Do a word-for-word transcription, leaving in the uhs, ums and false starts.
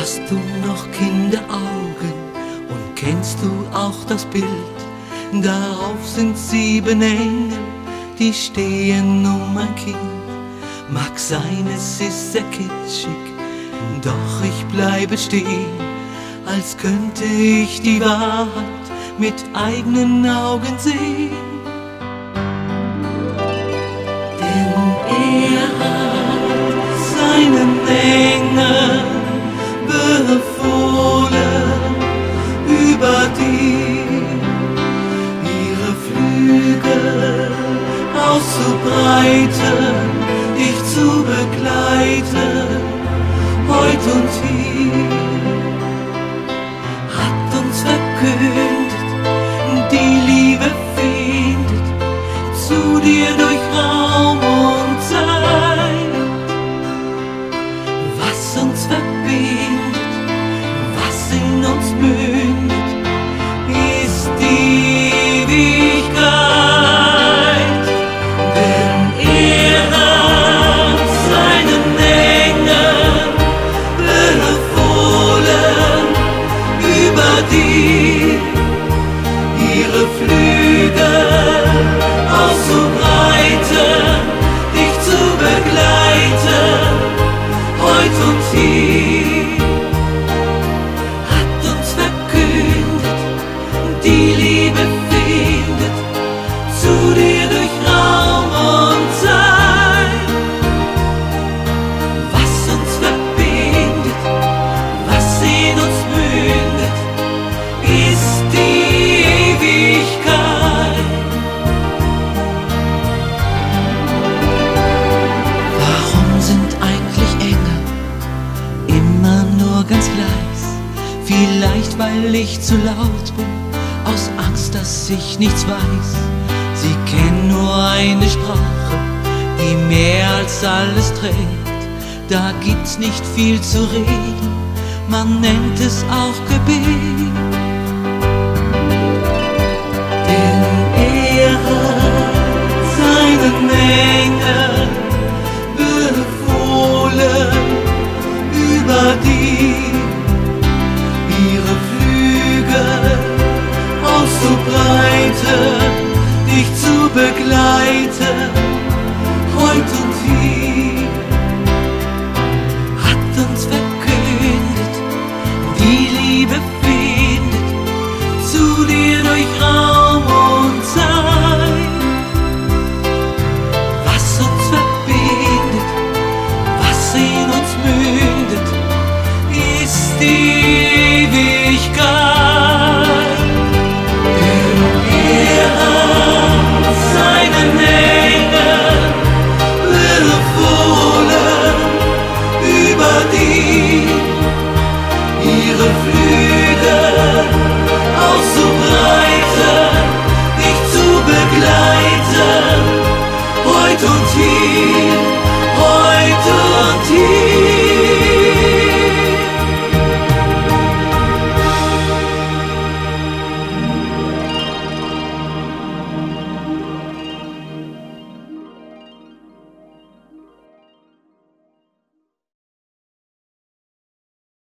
Hast du noch Kinderaugen und kennst du auch das Bild? Darauf sind sieben Engel, die stehen um ein Kind. Mag sein, es ist sehr kitschig, doch ich bleibe stehen, als könnte ich die Wahrheit mit eigenen Augen sehen. Denn er hat seinen Engeln befohlen über dir, ihre Flügel auszubreiten, dich zu begleiten, heut und hier. Hat uns verkündet, die Liebe findet zu dir durch Raum und Zeit. Was uns verbindet, was in uns mündet, ist die Ewigkeit. Denn er hat seinen Engeln befohlen über dir, ihre Flügel auszubreiten, dich zu begleiten, heut und hier. Hat uns verkündet, die Liebe findet zu dir durch Raum und Zeit. Was uns verbindet, was in uns mündet, ist die Ewigkeit. Warum sind eigentlich Engel immer nur ganz leis? Vielleicht weil ich zu laut bin, aus Angst, dass ich nichts weiß. Sie kennen nur eine Sprache, die mehr als alles trägt. Da gibt's nicht viel zu reden, man nennt es auch Gebet.